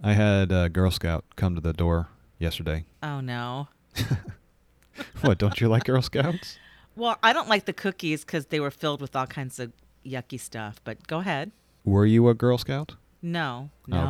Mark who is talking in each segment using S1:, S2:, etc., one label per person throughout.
S1: I had a Girl Scout come to the door yesterday.
S2: Oh, no.
S1: What, don't you like Girl Scouts?
S2: Well, I don't like the cookies because they were filled with all kinds of yucky stuff, but go ahead.
S1: Were you a Girl Scout?
S2: No,
S1: Okay.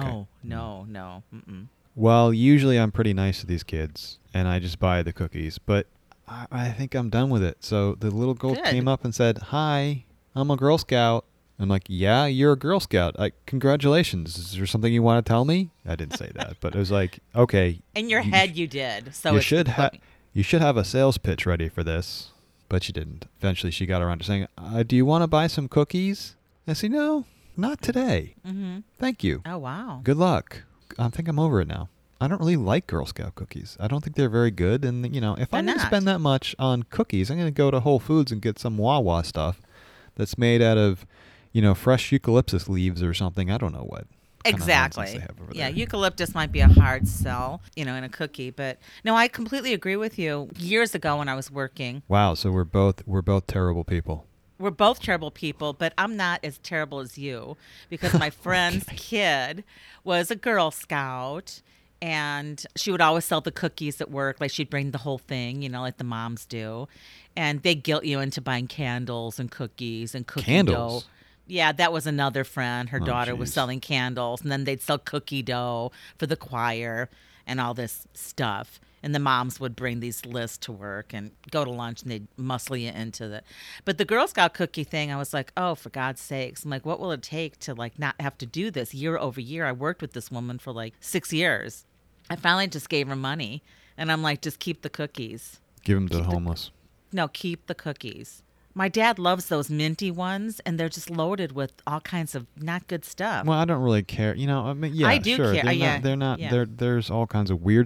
S2: no. Mm-mm.
S1: Well, usually I'm pretty nice to these kids, and I just buy the cookies, but I think I'm done with it. So the little girl
S2: Good.
S1: came up and said, "Hi, I'm a Girl Scout." I'm like, "Yeah, you're a Girl Scout. Congratulations. Is there something you want to tell me?" I didn't say that, but it was like, okay.
S2: In your head, you did. So
S1: you
S2: it's
S1: should have a sales pitch ready for this, but she didn't. Eventually, she got around to saying, "Do you want to buy some cookies?" I said, "No, not today.
S2: Mm-hmm.
S1: Thank you.
S2: Oh, wow.
S1: Good luck. I think I'm over it now." I don't really like Girl Scout cookies. I don't think they're very good. And, if I'm going to spend that much on cookies, I'm going to go to Whole Foods and get some Wawa stuff that's made out of, fresh eucalyptus leaves or something. I don't know what.
S2: Exactly.
S1: They have over
S2: Yeah,
S1: there.
S2: eucalyptus might be a hard sell, in a cookie. But, no, I completely agree with you. Years ago when I was working.
S1: Wow, so we're both terrible people.
S2: We're both terrible people, but I'm not as terrible as you because my friend's kid was a Girl Scout. And she would always sell the cookies at work. Like she'd bring the whole thing, like the moms do. And they guilt you into buying candles and cookies and cookie
S1: Candles?
S2: dough. Yeah, that was another friend. Her
S1: Oh,
S2: daughter was
S1: geez.
S2: selling candles. And then they'd sell cookie dough for the choir and all this stuff. And the moms would bring these lists to work and go to lunch and they'd muscle you into it. But the Girl Scout cookie thing, I was like, oh, for God's sakes. I'm like, what will it take to not have to do this year over year? I worked with this woman for 6 years. I finally just gave her money, and I'm like, just keep the cookies.
S1: Give them to the homeless.
S2: No, keep the cookies. My dad loves those minty ones, and they're just loaded with all kinds of not good stuff.
S1: Well, I don't really care. Yeah,
S2: I do
S1: sure.
S2: care.
S1: They're not.
S2: Yeah.
S1: There's all kinds of weird.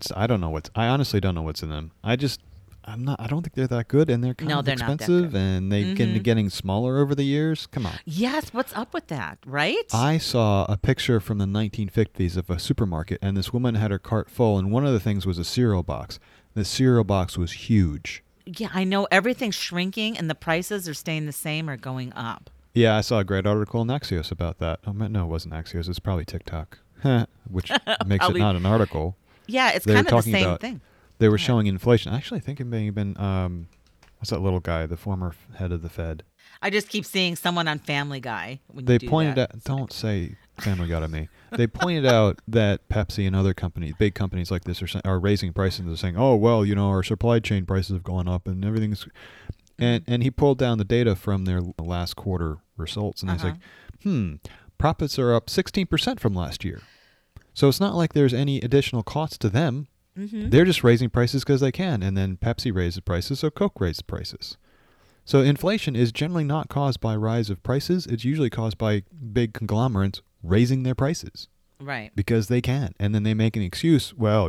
S1: I honestly don't know what's in them. I don't think they're that good, and they're kind of
S2: they're not that
S1: expensive,
S2: good.
S1: and they're getting smaller over the years. Come on.
S2: Yes, what's up with that, right?
S1: I saw a picture from the 1950s of a supermarket, and this woman had her cart full, and one of the things was a cereal box. The cereal box was huge.
S2: Yeah, I know everything's shrinking, and the prices are staying the same or going up.
S1: Yeah, I saw a great article in Axios about that. Oh, no, it wasn't Axios. It's probably TikTok, which makes it not an article.
S2: Yeah, it's
S1: They were
S2: kind of the
S1: talking
S2: same
S1: about-
S2: thing.
S1: They were showing inflation. Actually, I think it may have been, what's that little guy, the former head of the Fed?
S2: I just keep seeing someone on Family Guy. When
S1: They
S2: you do
S1: pointed
S2: that.
S1: out, don't say Family Guy to me. They pointed out that Pepsi and other companies, big companies like this, are raising prices. They're saying, oh, well, our supply chain prices have gone up and everything's... And he pulled down the data from their last quarter results, and he's like, profits are up 16% from last year. So it's not like there's any additional cost to them.
S2: Mm-hmm.
S1: They're just raising prices because they can, and then Pepsi raises prices, so Coke raises prices. So inflation is generally not caused by rise of prices. It's usually caused by big conglomerates raising their prices
S2: Right.
S1: because they can, and then they make an excuse. Well,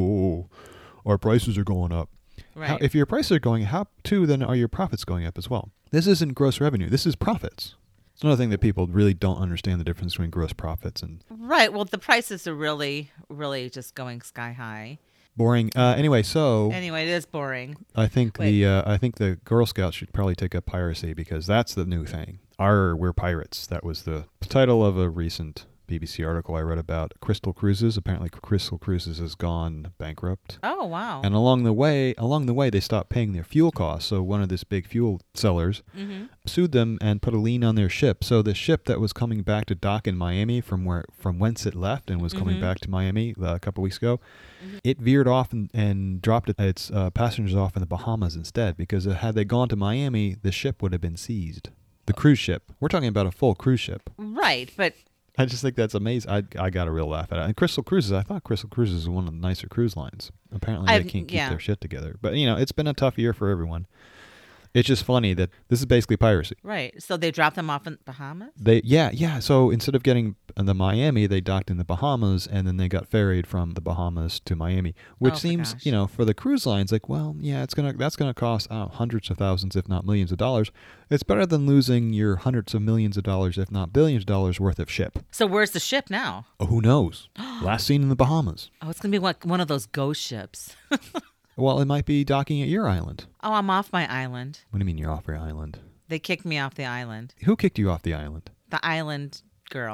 S1: our prices are going up.
S2: Right.
S1: If your prices are going up, then are your profits going up as well? This isn't gross revenue. This is profits. It's another thing that people really don't understand the difference between gross profits and
S2: Right. Well, the prices are really, really just going sky high.
S1: boring. Anyway, so
S2: Anyway, it is boring.
S1: I think
S2: Wait.
S1: the Girl Scouts should probably take up piracy because that's the new thing. We're pirates. That was the title of a recent BBC article I read about Crystal Cruises. Apparently, Crystal Cruises has gone bankrupt.
S2: Oh, wow.
S1: And along the way, they stopped paying their fuel costs. So one of this big fuel sellers sued them and put a lien on their ship. So the ship that was coming back to dock in Miami from whence it left and was coming back to Miami a couple weeks ago, it veered off and dropped its passengers off in the Bahamas instead because had they gone to Miami, the ship would have been seized. The cruise ship. We're talking about a full cruise ship.
S2: Right. But
S1: I just think that's amazing. I got a real laugh at it. And Crystal Cruises, I thought Crystal Cruises is one of the nicer cruise lines. Apparently they can't keep their shit together. But, it's been a tough year for everyone. It's just funny that this is basically piracy.
S2: right. So they dropped them off in Bahamas?
S1: Yeah. So instead of getting the Miami, they docked in the Bahamas, and then they got ferried from the Bahamas to Miami, which seems,
S2: gosh.
S1: for the cruise lines, like, well, yeah, that's gonna cost hundreds of thousands, if not millions of dollars. It's better than losing your hundreds of millions of dollars, if not billions of dollars worth of ship.
S2: So where's the ship now?
S1: Oh, who knows? Last seen in the Bahamas.
S2: Oh, it's going to be one of those ghost ships.
S1: Well, it might be docking at your island.
S2: Oh, I'm off my island.
S1: What do you mean you're off your island?
S2: They kicked me off the island.
S1: Who kicked you off the island?
S2: The island girl.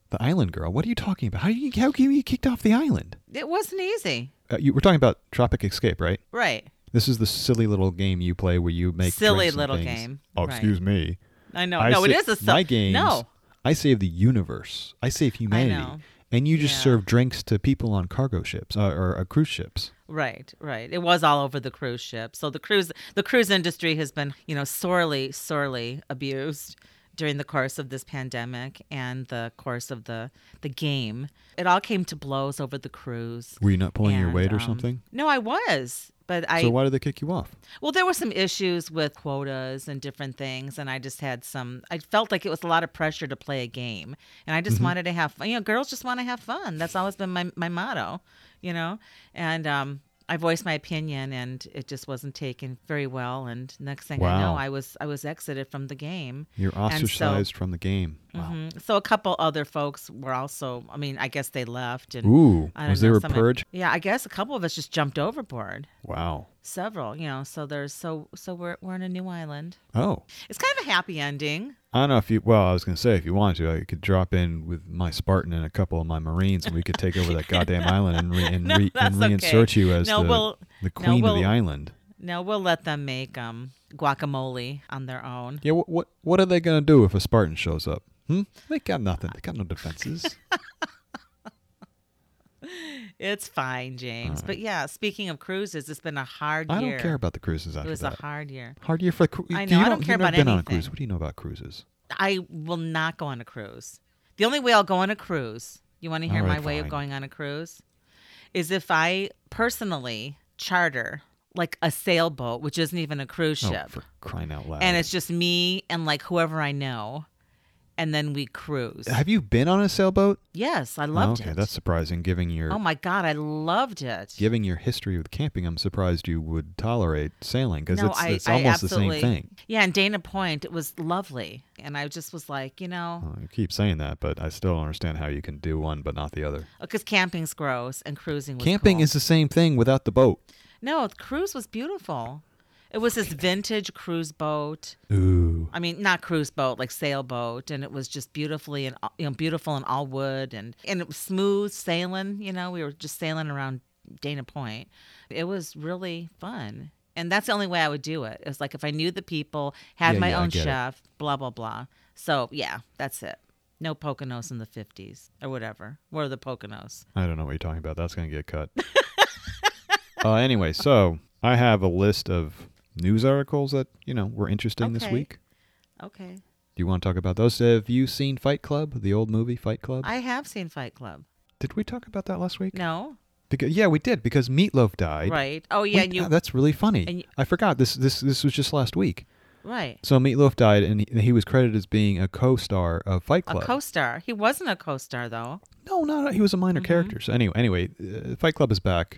S1: The island girl. What are you talking about? How can you get kicked off the island?
S2: It wasn't easy.
S1: You were talking about Tropic Escape, right?
S2: Right.
S1: This is the silly little game you play where you make
S2: Silly
S1: drinks and
S2: little
S1: things.
S2: game.
S1: Oh,
S2: Right.
S1: excuse me.
S2: I know. No, it is a
S1: my games.
S2: No.
S1: I save the universe. I save humanity.
S2: know.
S1: And you just
S2: Yeah.
S1: serve drinks to people on cargo ships or cruise ships.
S2: Right, right. It was all over the cruise ship. So the cruise industry has been, sorely abused during the course of this pandemic and the course of the game. It all came to blows over the cruise.
S1: Were you not pulling your
S2: And,
S1: weight or something?
S2: No, I was. But
S1: So why did they kick you off?
S2: well, there were some issues with quotas and different things, and I just had I felt like it was a lot of pressure to play a game, and I just
S1: Mm-hmm.
S2: wanted to have fun. Girls just want to have fun. That's always been my motto, and I voiced my opinion, and it just wasn't taken very well, and next thing I know,
S1: Wow.
S2: I was exited from the game.
S1: You're
S2: And so-
S1: ostracized from the game. Wow.
S2: So a couple other folks were also, I guess they left. And
S1: Ooh,
S2: I don't
S1: was
S2: know,
S1: there a
S2: some-
S1: purge?
S2: Yeah, I guess a couple of us just jumped overboard.
S1: Wow.
S2: Several, so we're in a new island.
S1: Oh.
S2: It's kind of a happy ending.
S1: I don't know if I was going to say, if you wanted to, I could drop in with my Spartan and a couple of my Marines, and we could take over that goddamn island and
S2: that's
S1: reinsert
S2: okay.
S1: you as
S2: No,
S1: the queen of
S2: we'll-
S1: the island.
S2: No, we'll let them make guacamole on their own.
S1: Yeah, what are they going to do if a Spartan shows up? They got nothing. They got no defenses.
S2: It's fine, James. But yeah, speaking of cruises, it's been a hard
S1: I
S2: year.
S1: don't care about the cruises after
S2: It was
S1: that.
S2: a hard year.
S1: Hard year for
S2: I know, I don't care
S1: you've never
S2: about
S1: been on a
S2: anything.
S1: cruise. What do you know about cruises?
S2: I will not go on a cruise. The only way I'll go on a cruise, you want to hear
S1: All
S2: my
S1: right,
S2: way of
S1: fine.
S2: going on a cruise, is if I personally charter like a sailboat, which isn't even a cruise
S1: Oh,
S2: ship.
S1: for crying out loud.
S2: And it's just me and like whoever I know, and then we cruise.
S1: Have you been on a sailboat?
S2: Yes, I loved
S1: okay,
S2: it.
S1: that's surprising. Given
S2: Oh my God, I loved it.
S1: Giving your history with camping, I'm surprised you would tolerate sailing because
S2: No,
S1: it's
S2: I
S1: almost the same
S2: absolutely-
S1: thing.
S2: Yeah, and Dana Point, it was lovely. And I just was like,
S1: Oh, you keep saying that, but I still don't understand how you can do one but not the other.
S2: because camping's gross and cruising was
S1: Camping
S2: cool.
S1: is the same thing without the boat.
S2: No, the cruise was beautiful. It was this vintage cruise boat.
S1: Ooh.
S2: I mean, not cruise boat, like sailboat, and it was just beautiful and all wood, and it was smooth sailing. We were just sailing around Dana Point. It was really fun, and that's the only way I would do it. It's like if I knew the people, had my
S1: I
S2: own
S1: get it.
S2: chef, blah blah blah. So yeah, that's it. No Poconos in the 50s or whatever. What are the Poconos?
S1: I don't know what you're talking about. That's going to get cut. Anyway, so I have a list of news articles that, were interesting this
S2: Okay.
S1: week.
S2: Okay,
S1: Do you want to talk about those? Have you seen Fight Club, the old movie Fight Club?
S2: I have seen Fight Club.
S1: Did we talk about that last week?
S2: No,
S1: Yeah, we did, because Meatloaf died.
S2: right? Oh yeah, and you
S1: That's really funny.
S2: and you-
S1: I forgot. This was just last week.
S2: right.
S1: So Meatloaf died, and he was credited as being a co-star of Fight Club.
S2: A co-star. He wasn't a co-star though.
S1: No, he was a minor
S2: Mm-hmm.
S1: character. So anyway, Fight Club is back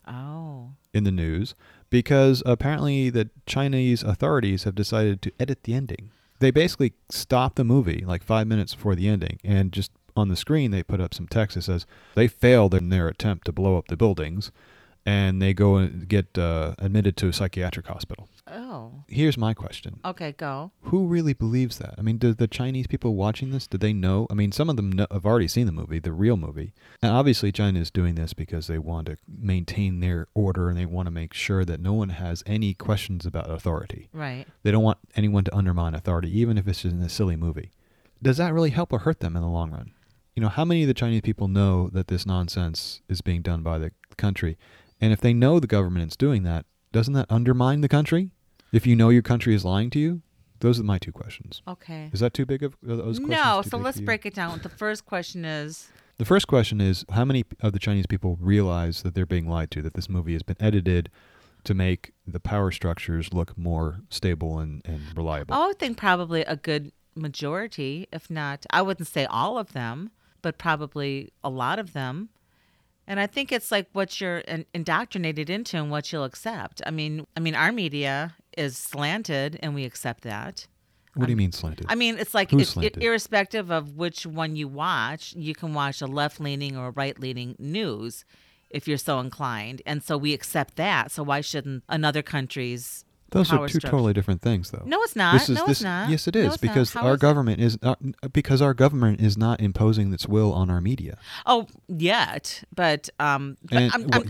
S2: Oh.
S1: in the news because apparently the Chinese authorities have decided to edit the ending. They basically stopped the movie like 5 minutes before the ending, and just on the screen they put up some text that says they failed in their attempt to blow up the buildings, and they go and get admitted to a psychiatric hospital.
S2: Oh.
S1: Here's my question.
S2: Okay, go.
S1: Who really believes that? I mean, do the Chinese people watching this, do they know? I mean, some of them have already seen the movie, the real movie. And obviously China is doing this because they want to maintain their order and they want to make sure that no one has any questions about authority.
S2: Right.
S1: They don't want anyone to undermine authority, even if it's just in a silly movie. Does that really help or hurt them in the long run? How many of the Chinese people know that this nonsense is being done by the country? And if they know the government is doing that, doesn't that undermine the country? If you know your country is lying to you? Those are my two questions.
S2: Okay.
S1: Is that too big of those questions?
S2: No,
S1: too
S2: so
S1: big
S2: let's
S1: for you?
S2: break it down. The first question is
S1: The first question is, how many of the Chinese people realize that they're being lied to, that this movie has been edited to make the power structures look more stable and reliable?
S2: I would think probably a good majority, if not, I wouldn't say all of them, but probably a lot of them. And I think it's like what you're indoctrinated into and what you'll accept. I mean, our media is slanted, and we accept that.
S1: What do you mean slanted?
S2: I mean, it's like
S1: Who's slanted?
S2: irrespective of which one you watch, you can watch a left-leaning or a right-leaning news if you're so inclined. And so we accept that. So why shouldn't another country's
S1: Those
S2: power
S1: are two
S2: structure.
S1: totally different things, though.
S2: No, it's not. No, it's not.
S1: Yes, it
S2: No,
S1: is
S2: it's not.
S1: because
S2: How
S1: our
S2: is it?
S1: government is not, because our government is not imposing its will on our media.
S2: Oh, yet, but
S1: And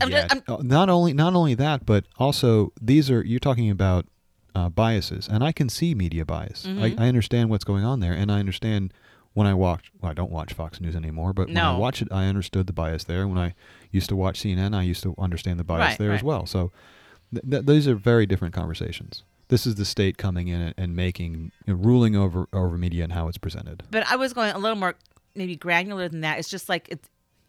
S1: not only that, but also you're talking about biases, and I can see media bias.
S2: Mm-hmm.
S1: I understand what's going on there, and I understand when I don't watch Fox News anymore, but when I
S2: No.
S1: watch it, I understood the bias there. When I used to watch CNN, I used to understand the bias there as well. So those are very different conversations. This is the state coming in and making, ruling over media and how it's presented.
S2: But I was going a little more maybe granular than that. It's just like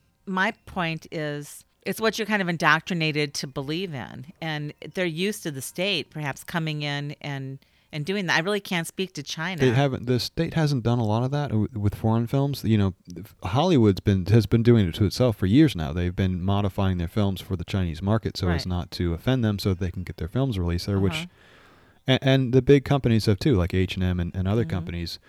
S2: my point is it's what you're kind of indoctrinated to believe in, and they're used to the state perhaps coming in and doing that. I really can't speak to China.
S1: The state hasn't done a lot of that with foreign films. Hollywood's has been doing it to itself for years now. They've been modifying their films for the Chinese market so as not to offend them, so they can get their films released there. Which, and the big companies have too, like H&M and other companies.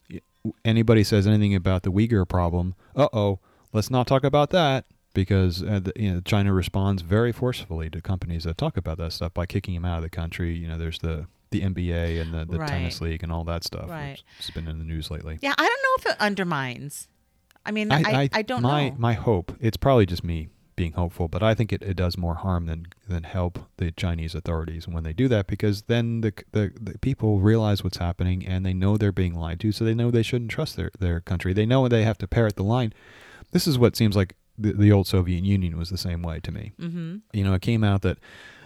S1: Anybody says anything about the Uyghur problem, let's not talk about that, because China responds very forcefully to companies that talk about that stuff by kicking them out of the country. There's the NBA and the tennis league and all that stuff.
S2: Right.
S1: It's been in the news lately.
S2: Yeah, I don't know if it undermines. I mean, I don't know.
S1: My hope, it's probably just me being hopeful, but I think it does more harm than help the Chinese authorities when they do that, because then the people realize what's happening and they know they're being lied to, so they know they shouldn't trust their country. They know they have to parrot the line. This is what seems like the old Soviet Union was the same way to me. Mm-hmm. It came out that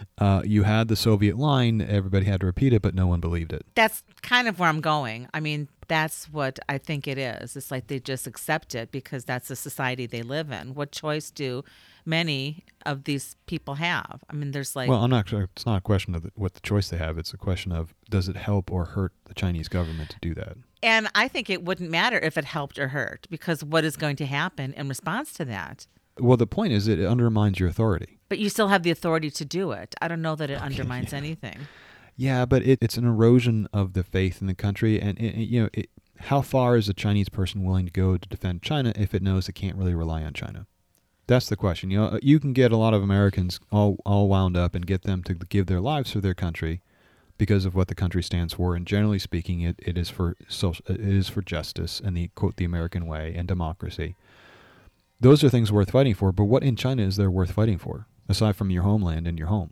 S1: you had the Soviet line, everybody had to repeat it, but no one believed it.
S2: That's kind of where I'm going. I mean, that's what I think it is. It's like they just accept it because that's the society they live in. What choice do many of these people have? I mean, there's like...
S1: Well, I'm not sure. It's not a question of what the choice they have. It's a question of, does it help or hurt the Chinese government to do that?
S2: And I think it wouldn't matter if it helped or hurt, because what is going to happen in response to that?
S1: Well, the point is it undermines your authority.
S2: But you still have the authority to do it. I don't know that it undermines anything.
S1: Yeah, but it's an erosion of the faith in the country. And, how far is a Chinese person willing to go to defend China if it knows it can't really rely on China? That's the question. You can get a lot of Americans all wound up and get them to give their lives for their country because of what the country stands for, and generally speaking, it is for justice and the American way and democracy. Those are things worth fighting for. But what in China is there worth fighting for aside from your homeland and your home?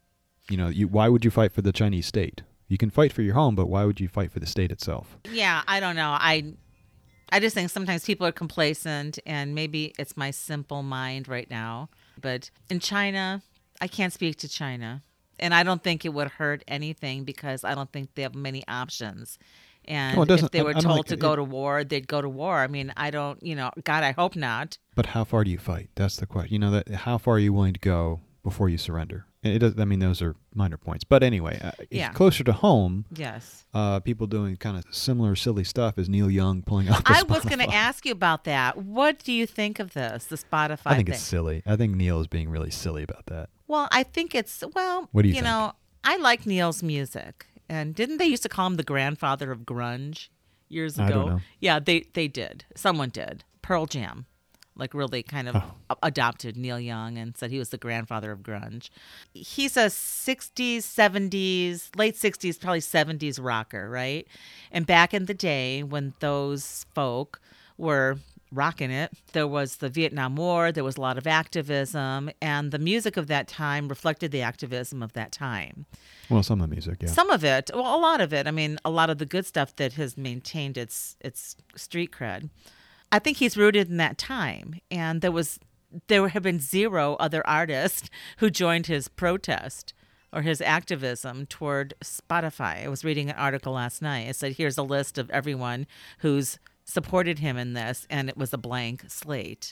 S1: Why would you fight for the Chinese state? You can fight for your home, but why would you fight for the state itself?
S2: Yeah, I don't know. I just think sometimes people are complacent, and maybe it's my simple mind right now. But in China, I can't speak to China. And I don't think it would hurt anything because I don't think they have many options. And if they were told to go to war, they'd go to war. I mean, I don't, God, I hope not.
S1: But how far do you fight? That's the question. How far are you willing to go before you surrender? It does. I mean, those are minor points. But anyway, closer to home,
S2: yes,
S1: people doing kind of similar silly stuff is Neil Young pulling out the
S2: I
S1: Spotify.
S2: was going to ask you about that. What do you think of this, the Spotify
S1: I think
S2: thing?
S1: it's silly. I think Neil is being really silly about that.
S2: Well, I think it's,
S1: what do you think?
S2: I like Neil's music. And didn't they used to call him the grandfather of grunge years ago?
S1: I don't know.
S2: Yeah, they did. Someone did. Pearl Jam, really kind of adopted Neil Young and said he was the grandfather of grunge. He's a 60s, 70s, late 60s, probably 70s rocker, right? And back in the day when those folk were rocking it, there was the Vietnam War, there was a lot of activism, and the music of that time reflected the activism of that time.
S1: Well, some of the music, yeah.
S2: Some of it, well, a lot of it. I mean, a lot of the good stuff that has maintained its street cred. I think he's rooted in that time, and there have been zero other artists who joined his protest or his activism toward Spotify. I was reading an article last night. It said, here's a list of everyone who's supported him in this, and it was a blank slate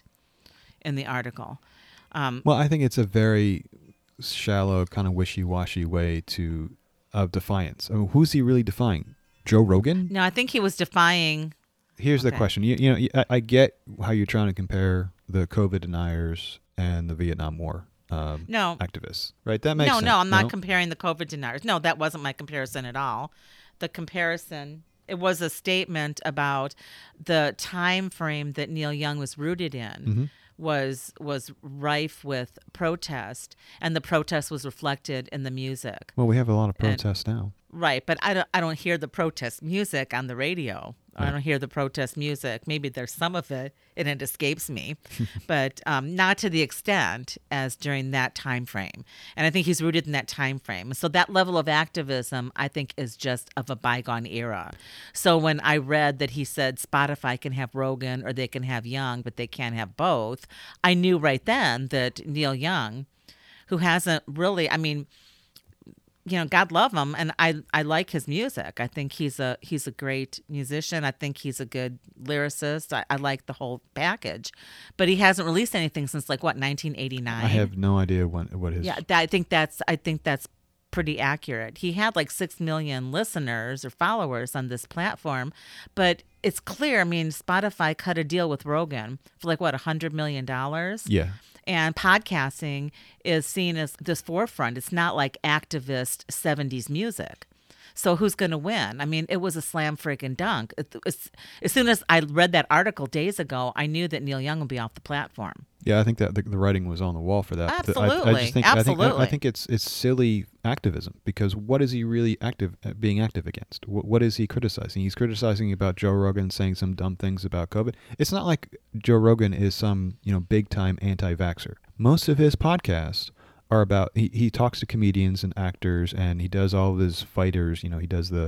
S2: in the article.
S1: Well, I think it's a very shallow, kind of wishy-washy way of defiance. I mean, who's he really defying? Joe Rogan?
S2: No, I think he was defying...
S1: Here's the question. I get how you're trying to compare the COVID deniers and the Vietnam War activists, right? That makes sense.
S2: No, I'm not comparing the COVID deniers. No, that wasn't my comparison at all. The comparison, it was a statement about the time frame that Neil Young was rooted in was rife with protest, and the protest was reflected in the music.
S1: Well, we have a lot of protests now.
S2: Right, but I don't hear the protest music on the radio. I don't hear the protest music. Maybe there's some of it, and it escapes me, but not to the extent as during that time frame. And I think he's rooted in that time frame. So that level of activism, I think, is just of a bygone era. So when I read that he said Spotify can have Rogan or they can have Young, but they can't have both, I knew right then that Neil Young, who hasn't really, I mean, God love him, and I like his music. I think he's a great musician. I think he's a good lyricist. I like the whole package, but he hasn't released anything since 1989.
S1: I have no idea what his.
S2: Yeah, I think that's pretty accurate. He had 6 million listeners or followers on this platform, but it's clear. I mean, Spotify cut a deal with Rogan for $100 million.
S1: Yeah.
S2: And podcasting is seen as this forefront. It's not like activist 70s music. So who's going to win? I mean, it was a slam freaking dunk. As soon as I read that article days ago, I knew that Neil Young would be off the platform.
S1: Yeah, I think that the writing was on the wall for that.
S2: Absolutely.
S1: I just think,
S2: Absolutely.
S1: I think it's silly activism, because what is he really being active against? What is he criticizing? He's criticizing about Joe Rogan saying some dumb things about COVID. It's not like Joe Rogan is some big time anti-vaxxer. Most of his podcasts are about he talks to comedians and actors, and he does all of his fighters. He does the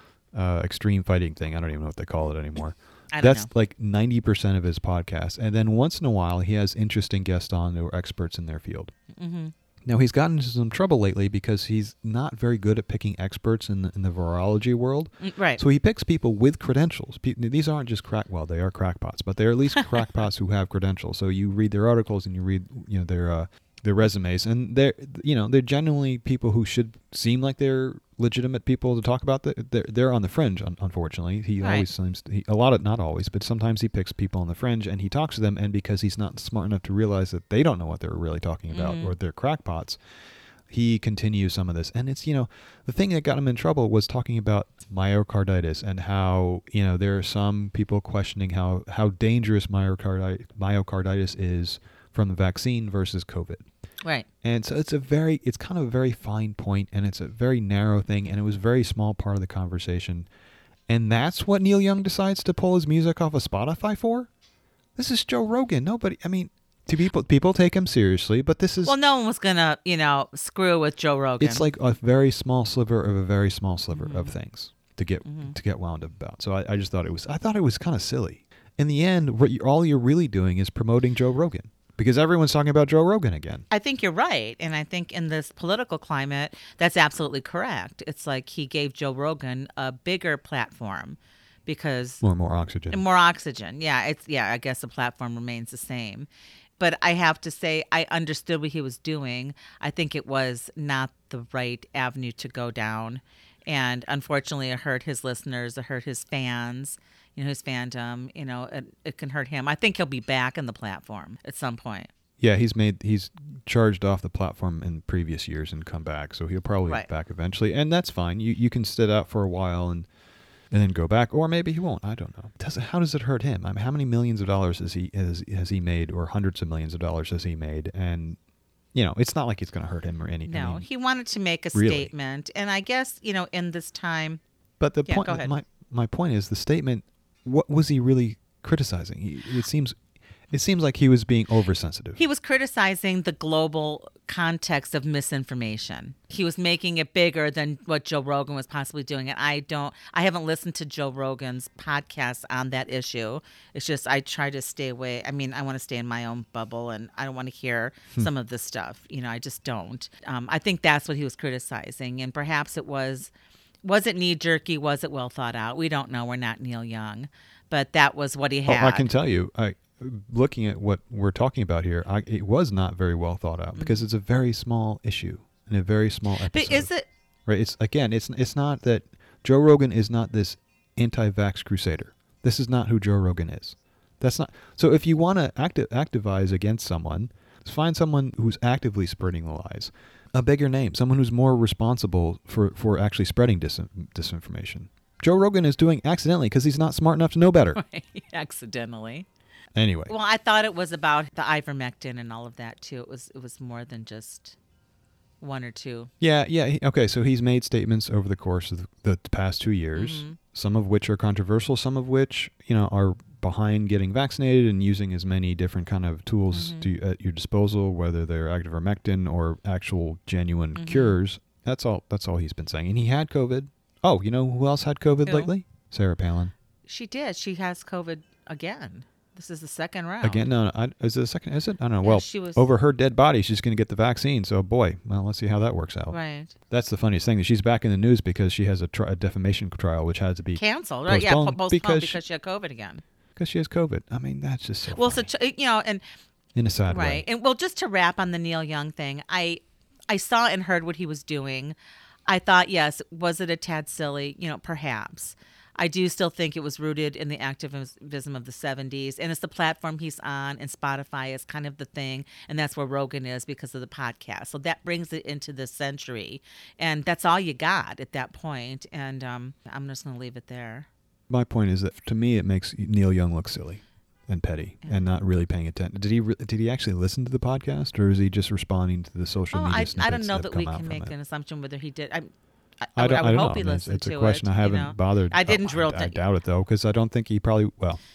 S1: extreme fighting thing. I don't even know what they call it anymore. That's
S2: know.
S1: 90% of his podcast. And then once in a while, he has interesting guests on who are experts in their field.
S2: Mm-hmm.
S1: Now, he's gotten into some trouble lately because he's not very good at picking experts in the virology world.
S2: Right.
S1: So he picks people with credentials. These aren't just they are crackpots, but they're at least crackpots who have credentials. So you read their articles and you read their resumes, and they're genuinely people who should seem like they're legitimate people to talk about. They're on the fringe, unfortunately. He
S2: right.
S1: always seems not always, but sometimes he picks people on the fringe and he talks to them, and because he's not smart enough to realize that they don't know what they're really talking about or they're crackpots, he continues some of this. And it's the thing that got him in trouble was talking about myocarditis and how there are some people questioning how dangerous myocarditis is from the vaccine versus COVID.
S2: Right.
S1: And so it's kind of a very fine point, and it's a very narrow thing, and it was a very small part of the conversation. And that's what Neil Young decides to pull his music off of Spotify for? This is Joe Rogan. People take him seriously, but this is...
S2: Well, no one was going to, screw with Joe Rogan.
S1: It's like a very small sliver of a very small sliver of things to get wound up about. So I just thought it was kind of silly. In the end, all you're really doing is promoting Joe Rogan. Because everyone's talking about Joe Rogan again.
S2: I think you're right. And I think in this political climate, that's absolutely correct. It's like he gave Joe Rogan a bigger platform because...
S1: More oxygen.
S2: More oxygen. Yeah, I guess the platform remains the same. But I have to say, I understood what he was doing. I think it was not the right avenue to go down. And unfortunately, it hurt his listeners. It hurt his fans. His fandom, it can hurt him. I think he'll be back in the platform at some point.
S1: Yeah, he's charged off the platform in previous years and come back, so he'll probably be back eventually, and that's fine. You can sit out for a while and then go back, or maybe he won't. I don't know. How does it hurt him? I mean, how many millions of dollars has he made, or hundreds of millions of dollars has he made? And it's not like it's going to hurt him or anything.
S2: No, he wanted to make a statement, and I guess in this time.
S1: But the point, my point is the statement. What was he really criticizing? It seems like he was being oversensitive.
S2: He was criticizing the global context of misinformation. He was making it bigger than what Joe Rogan was possibly doing. And I haven't listened to Joe Rogan's podcast on that issue. It's just I try to stay away. I mean, I want to stay in my own bubble, and I don't want to hear some of this stuff. I just don't. I think that's what he was criticizing, and perhaps it was. Was it knee-jerky? Was it well thought out? We don't know. We're not Neil Young. But that was what he had.
S1: I can tell you, looking at what we're talking about here, it was not very well thought out because it's a very small issue and a very small episode.
S2: But is it...
S1: Right? It's not that... Joe Rogan is not this anti-vax crusader. This is not who Joe Rogan is. That's not... So if you want to activize against someone, find someone who's actively spreading the lies. A bigger name, someone who's more responsible for actually spreading disinformation. Joe Rogan is doing accidentally because he's not smart enough to know better.
S2: Accidentally.
S1: Anyway,
S2: Well, I thought it was about the ivermectin and all of that too. It was more than just one or two.
S1: yeah. Okay, so he's made statements over the course of the past 2 years, some of which are controversial, some of which, are behind getting vaccinated and using as many different kind of tools at your disposal, whether they're ivermectin or actual genuine cures. That's all he's been saying. And he had COVID. Oh, you know who else had COVID lately? Sarah Palin.
S2: She did. She has COVID again. This is the second round.
S1: Again? No, is it the second? Is it? I don't know.
S2: Yeah,
S1: Well,
S2: she was-
S1: over her dead body, she's going to get the vaccine. So, boy, well, let's see how that works out.
S2: Right.
S1: That's the funniest thing. That she's back in the news because she has a defamation trial, which had to be
S2: Canceled. Right. Yeah. Postponed because she had COVID again.
S1: Because she has COVID. I mean, that's just so
S2: Well,
S1: funny.
S2: so and
S1: In a sad way.
S2: right, and well, just to wrap on the Neil Young thing, I saw and heard what he was doing. I thought, yes, was it a tad silly? Perhaps. I do still think it was rooted in the activism of the 70s, and it's the platform he's on, and Spotify is kind of the thing, and that's where Rogan is because of the podcast. So that brings it into this century, and that's all you got at that point, and I'm just going to leave it there.
S1: My point is that, to me, it makes Neil Young look silly and petty and not really paying attention. Did he actually listen to the podcast, or is he just responding to the social media snippets
S2: I don't know that we
S1: come out
S2: can
S1: from
S2: make
S1: it?
S2: an assumption whether he did.
S1: I
S2: would
S1: don't
S2: hope
S1: know.
S2: he listened
S1: it's
S2: to it.
S1: a question I haven't bothered.
S2: I didn't drill
S1: I doubt it, though, because I don't think he probably,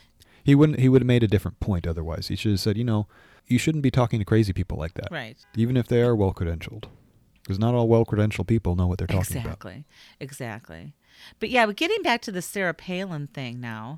S1: he would have made a different point otherwise. He should have said, you shouldn't be talking to crazy people like that.
S2: Right.
S1: Even if they are well-credentialed. Because not all well-credentialed people know what they're talking about.
S2: Exactly. But yeah, but getting back to the Sarah Palin thing now.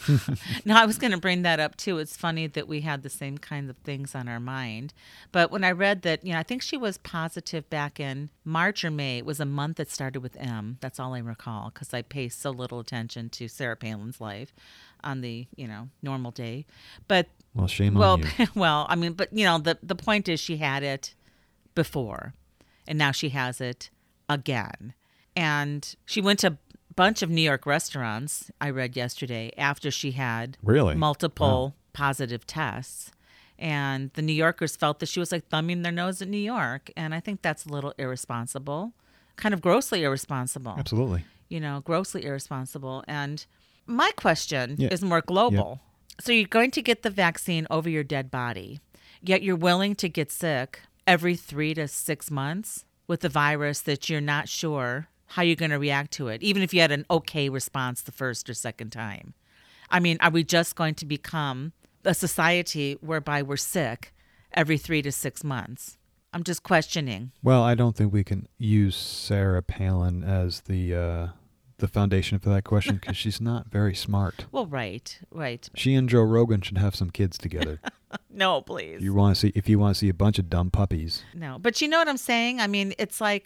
S2: No, I was going to bring that up too. It's funny that we had the same kind of things on our mind. But when I read that, I think she was positive back in March or May. It was a month that started with M. That's all I recall because I pay so little attention to Sarah Palin's life on the, normal day. But
S1: well, shame on you.
S2: Well, I mean, but the point is she had it before, and now she has it again. And she went to bunch of New York restaurants, I read yesterday, after she had multiple positive tests. And the New Yorkers felt that she was like thumbing their nose at New York. And I think that's a little irresponsible, kind of grossly irresponsible.
S1: Absolutely.
S2: Grossly irresponsible. And my question is more global. Yeah. So you're going to get the vaccine over your dead body, yet you're willing to get sick every 3 to 6 months with the virus that you're not sure how you're going to react to it, even if you had an okay response the first or second time. I mean, are we just going to become a society whereby we're sick every 3 to 6 months? I'm just questioning.
S1: Well, I don't think we can use Sarah Palin as the foundation for that question because she's not very smart.
S2: Well, right.
S1: She and Joe Rogan should have some kids together.
S2: No, please.
S1: If you want to see a bunch of dumb puppies.
S2: No, but you know what I'm saying? I mean, it's like,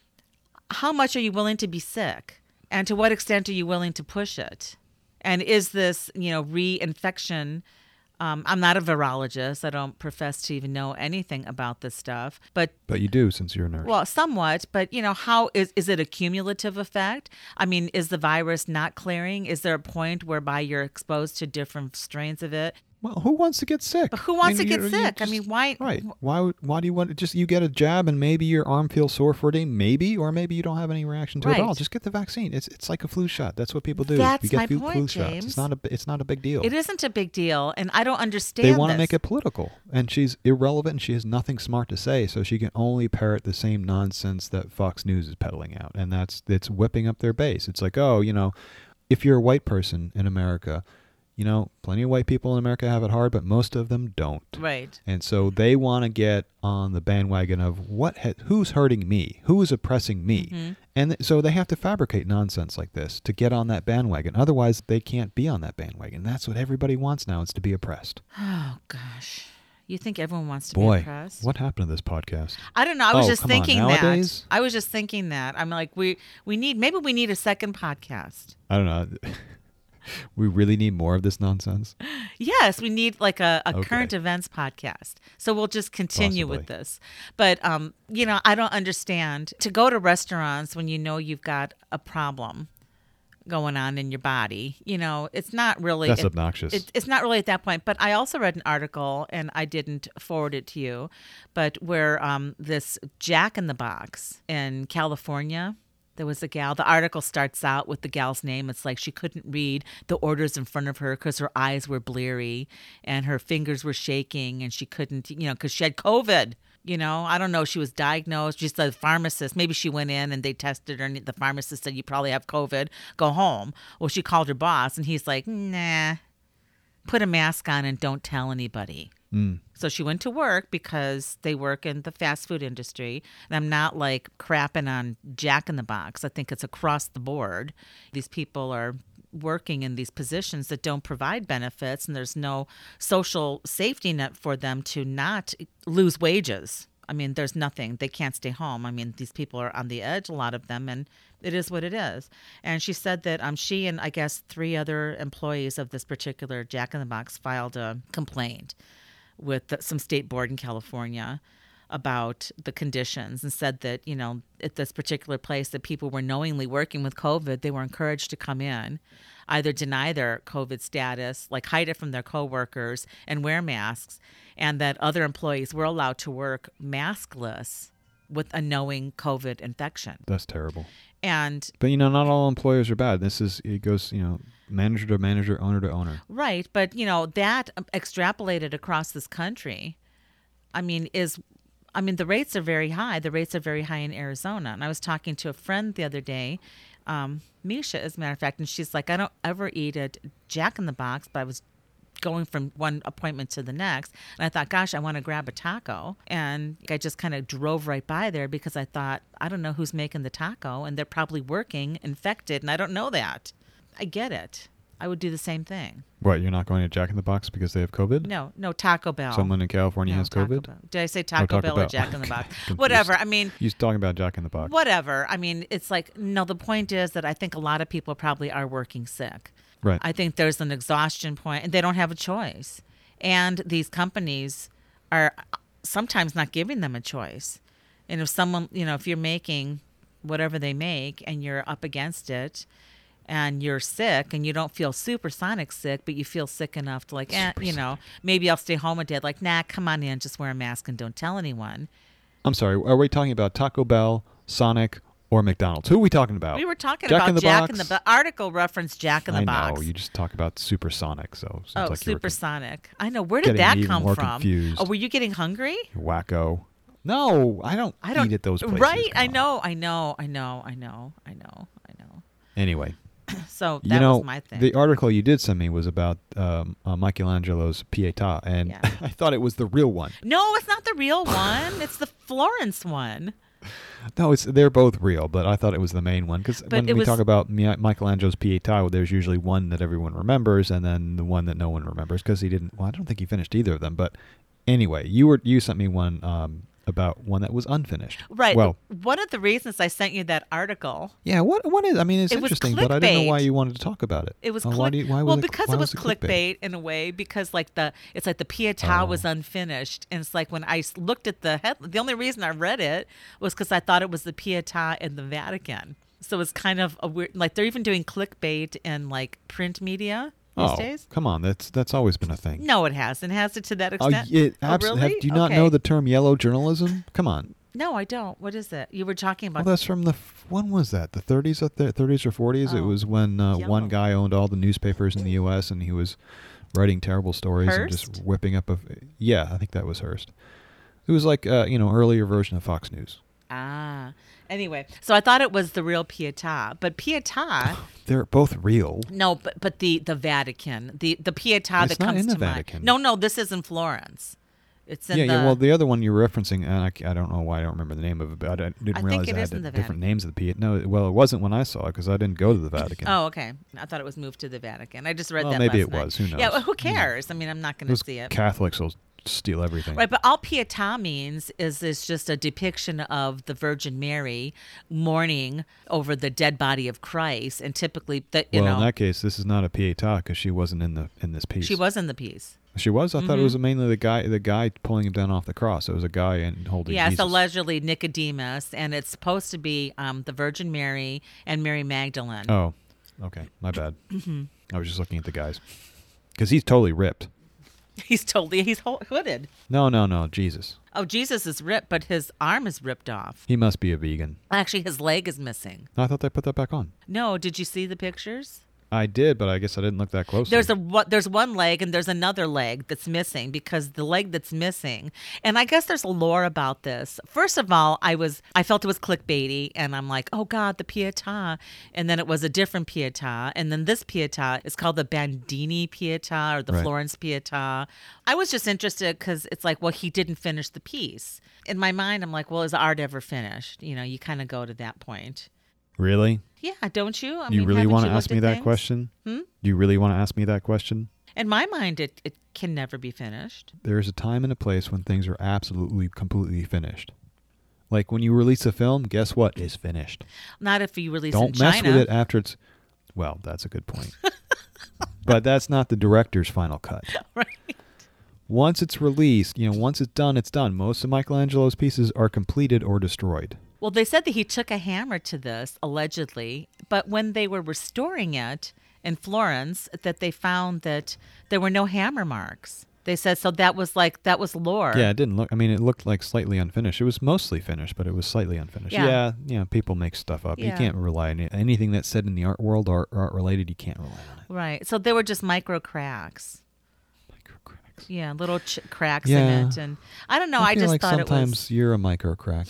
S2: how much are you willing to be sick? And to what extent are you willing to push it? And is this, reinfection? I'm not a virologist. I don't profess to even know anything about this stuff. But
S1: you do, since you're a nurse.
S2: Well, somewhat. But, how is it a cumulative effect? I mean, is the virus not clearing? Is there a point whereby you're exposed to different strains of it?
S1: Well, who wants to get sick?
S2: But who wants to get sick? I mean, why?
S1: Right. Why do you want to you get a jab and maybe your arm feels sore for a day? Maybe. Or maybe you don't have any reaction to it at all. Just get the vaccine. It's like a flu shot. That's what people do.
S2: That's
S1: you get
S2: my point,
S1: flu
S2: James.
S1: shots. It's not a big deal.
S2: It isn't a big deal. And I don't understand
S1: They want to make it political. And she's irrelevant and she has nothing smart to say. So she can only parrot the same nonsense that Fox News is peddling out. And it's whipping up their base. It's like, if you're a white person in America, plenty of white people in America have it hard, but most of them don't.
S2: Right.
S1: And so they want to get on the bandwagon of who's hurting me, who is oppressing me. Mm-hmm. And so they have to fabricate nonsense like this to get on that bandwagon. Otherwise, they can't be on that bandwagon. That's what everybody wants now, is to be oppressed.
S2: Oh, gosh. You think everyone wants to be oppressed?
S1: What happened to this podcast?
S2: I don't know. I was just thinking
S1: nowadays?
S2: that. I was just thinking that. I'm like, we need a second podcast.
S1: I don't know. We really need more of this nonsense?
S2: Yes, we need like a current events podcast. So we'll just continue with this. But, I don't understand. To go to restaurants when you've got a problem going on in your body, it's not really...
S1: That's obnoxious.
S2: It's not really at that point. But I also read an article, and I didn't forward it to you, but where this Jack in the Box in California There was a gal. The article starts out with the gal's name. It's like she couldn't read the orders in front of her because her eyes were bleary and her fingers were shaking and she couldn't, because she had COVID. I don't know. She was diagnosed. Just the pharmacist. Maybe she went in and they tested her and the pharmacist said, you probably have COVID. Go home. Well, she called her boss and he's like, nah, put a mask on and don't tell anybody. So she went to work because they work in the fast food industry. And I'm not like crapping on Jack in the Box. I think it's across the board. These people are working in these positions that don't provide benefits and there's no social safety net for them to not lose wages. I mean, there's nothing. They can't stay home. I mean, these people are on the edge, a lot of them, and it is what it is. And she said that she and I guess 3 other employees of this particular Jack in the Box filed a complaint with some state board in California about the conditions and said that, at this particular place that people were knowingly working with COVID, they were encouraged to come in, either deny their COVID status, like hide it from their coworkers and wear masks, and that other employees were allowed to work maskless with a knowing COVID infection.
S1: That's terrible.
S2: But
S1: not all employers are bad. It goes, manager to manager, owner to owner.
S2: Right. But, that extrapolated across this country, the rates are very high. The rates are very high in Arizona. And I was talking to a friend the other day, Misha, as a matter of fact, and she's like, I don't ever eat at Jack in the Box, but I was going from one appointment to the next. And I thought, gosh, I want to grab a taco. And I just kind of drove right by there because I thought, I don't know who's making the taco. And they're probably working infected. And I don't know that. I get it. I would do the same thing.
S1: What, you're not going to Jack in the Box because they have COVID?
S2: No, Taco Bell.
S1: Someone in California has COVID?
S2: Bell. Did I say Taco Bell or Jack in the Box?
S1: Confused.
S2: Whatever.
S1: He's talking about Jack in the Box.
S2: Whatever. It's like, no, the point is that I think a lot of people probably are working sick.
S1: Right.
S2: I think there's an exhaustion point, and they don't have a choice. And these companies are sometimes not giving them a choice. And if someone, if you're making whatever they make and you're up against it and you're sick and you don't feel supersonic sick, but you feel sick enough to like, maybe I'll stay home a day. Like, nah, come on in, just wear a mask and don't tell anyone.
S1: I'm sorry. Are we talking about Taco Bell, Sonic, or McDonald's? Who are we talking about?
S2: We were talking about Jack in the Box. The article referenced Jack in the Box.
S1: I know. You just talk about Supersonic. So like
S2: Supersonic. I know. Where did that come from?
S1: Confused.
S2: Oh, were you getting hungry?
S1: Wacko. No, I don't eat at those places.
S2: Right. I know.
S1: Anyway.
S2: So that was my thing.
S1: The article you did send me was about Michelangelo's Pietà, and I thought it was the real one.
S2: No, it's not the real one. It's the Florence one.
S1: No, they're both real, but I thought it was the main one because when we talk about Michelangelo's Pietà, there's usually one that everyone remembers and then the one that no one remembers because he didn't. Well, I don't think he finished either of them. But anyway, you sent me one about one that was unfinished.
S2: Right. Well, one of the reasons I sent you that article.
S1: Yeah. What is? It's interesting, but I didn't know why you wanted to talk about it.
S2: It was
S1: because
S2: it was clickbait in a way because it's like the Pietà was unfinished, and it's like when I looked at the only reason I read it was because I thought it was the Pietà in the Vatican. So it's kind of a weird, like they're even doing clickbait in like print media these days.
S1: Come on, that's always been a thing.
S2: No, it hasn't. Has it to that extent?
S1: Really? Do you not know the term yellow journalism? Come on.
S2: No, I don't. What is it? You were talking about.
S1: Well, that's from when was that? The 30s or 40s? It was when one guy owned all the newspapers in the U.S. and he was writing terrible stories
S2: Hearst?
S1: And just whipping up Yeah, I think that was Hearst. It was like earlier version of Fox News.
S2: Ah. Anyway, so I thought it was the real Pietà, but Pietà.
S1: They're both real.
S2: No, but the Vatican, the Pietà that comes to
S1: Vatican.
S2: mind. No, this is in Florence. It's in
S1: Well, the other one you were referencing, and I don't know why I don't remember the name of it, but I didn't realize it had different names of the Pietà. No, well, it wasn't when I saw it because I didn't go to the Vatican.
S2: Oh, okay. I thought it was moved to the Vatican. I just read that.
S1: Maybe
S2: last
S1: it
S2: night.
S1: was. Who knows?
S2: Yeah, well, who cares? I'm not going to see it.
S1: Catholics will steal everything.
S2: Right, but all Pietà means is just a depiction of the Virgin Mary mourning over the dead body of Christ, and typically in
S1: that case, this is not a Pietà because she wasn't in this piece.
S2: She was in the piece.
S1: She was. I thought it was mainly the guy pulling him down off the cross. It was a guy and holding.
S2: Yes,
S1: Jesus.
S2: allegedly Nicodemus, and it's supposed to be the Virgin Mary and Mary Magdalene.
S1: Oh, okay, my bad. I was just looking at the guys because he's totally ripped.
S2: He's hooded.
S1: No, Jesus.
S2: Oh, Jesus is ripped, but his arm is ripped off.
S1: He must be a vegan.
S2: Actually, his leg is missing.
S1: I thought they put that back on.
S2: No, did you see the pictures?
S1: I did, but I guess I didn't look that closely.
S2: There's one leg and there's another leg that's missing, because the leg that's missing, and I guess there's a lore about this. First of all, I felt it was clickbaity, and I'm like, oh God, the Pietà, and then it was a different Pietà, and then this Pietà is called the Bandini Pietà, or the
S1: Right.
S2: Florence Pietà. I was just interested because it's like, well, he didn't finish the piece. In my mind, I'm like, well, is art ever finished? You kind of go to that point.
S1: Really?
S2: Yeah, don't you?
S1: You really
S2: want to
S1: ask me that question? You really want to ask me that question?
S2: In my mind, it can never be finished.
S1: There is a time and a place when things are absolutely, completely finished. Like when you release a film, guess what? It's finished.
S2: Not if you release
S1: Don't
S2: in China.
S1: mess with it after it's... Well, that's a good point. But that's not the director's final cut.
S2: Right.
S1: Once it's released, once it's done, it's done. Most of Michelangelo's pieces are completed or destroyed.
S2: Well, they said that he took a hammer to this, allegedly, but when they were restoring it in Florence, that they found that there were no hammer marks. They said, so that was lore.
S1: Yeah, it didn't look... it looked like slightly unfinished. It was mostly finished, but it was slightly unfinished.
S2: Yeah.
S1: People make stuff up.
S2: Yeah.
S1: You can't rely on anything that's said in the art world or art-related, you can't rely on it.
S2: Right. So there were just micro cracks.
S1: Micro-cracks.
S2: Yeah, little cracks
S1: Yeah.
S2: in it. And I don't know,
S1: I
S2: I
S1: feel
S2: just
S1: like
S2: thought it was...
S1: sometimes you're a micro-crack.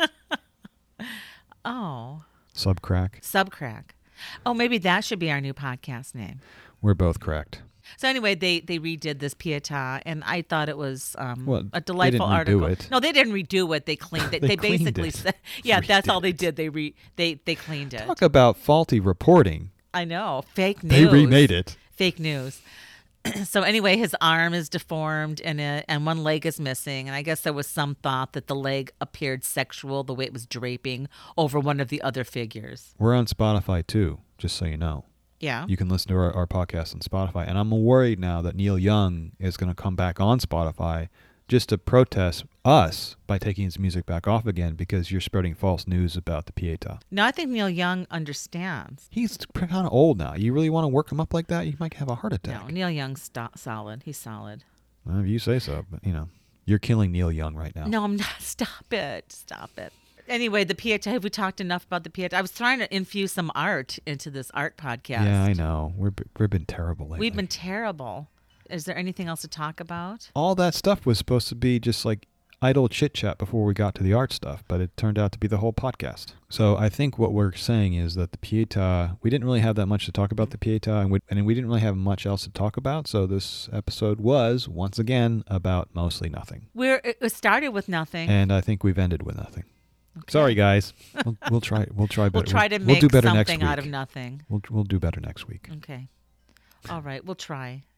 S2: Oh,
S1: Sub-crack.
S2: subcrack. Oh, maybe that should be our new podcast name.
S1: We're both cracked.
S2: So anyway, they redid this Pietà, and I thought it was
S1: Well,
S2: a delightful
S1: they didn't redo
S2: article.
S1: it.
S2: No, they didn't redo it. They cleaned it.
S1: They
S2: Basically
S1: cleaned it.
S2: said, yeah, that's all they
S1: Redid
S2: did. They cleaned it.
S1: Talk about faulty reporting.
S2: I know, fake news.
S1: They remade it.
S2: Fake news. So anyway, his arm is deformed and one leg is missing. And I guess there was some thought that the leg appeared sexual the way it was draping over one of the other figures.
S1: We're on Spotify too, just so you know.
S2: Yeah.
S1: You can listen to our podcast on Spotify. And I'm worried now that Neil Young is going to come back on Spotify just to protest us by taking his music back off again because you're spreading false news about the Pietà.
S2: No, I think Neil Young understands.
S1: He's kind of old now. You really want to work him up like that? You might have a heart attack.
S2: No, Neil Young's solid. He's solid.
S1: Well, if you say so, but you're killing Neil Young right now.
S2: No, I'm not. Stop it. Anyway, the Pietà, have we talked enough about the Pietà? I was trying to infuse some art into this art podcast.
S1: Yeah, I know. We've been terrible lately.
S2: We've been terrible. Is there anything else to talk about?
S1: All that stuff was supposed to be just like idle chit-chat before we got to the art stuff, but it turned out to be the whole podcast. So I think what we're saying is that the Pietà, we didn't really have that much to talk about the Pietà, and we didn't really have much else to talk about, so this episode was, once again, about mostly nothing.
S2: It started with nothing.
S1: And I think we've ended with nothing. Okay. Sorry, guys. We'll try better.
S2: We'll try to
S1: we'll
S2: make
S1: do better next
S2: something
S1: week.
S2: out of nothing.
S1: We'll do better next week.
S2: Okay. All right, we'll try.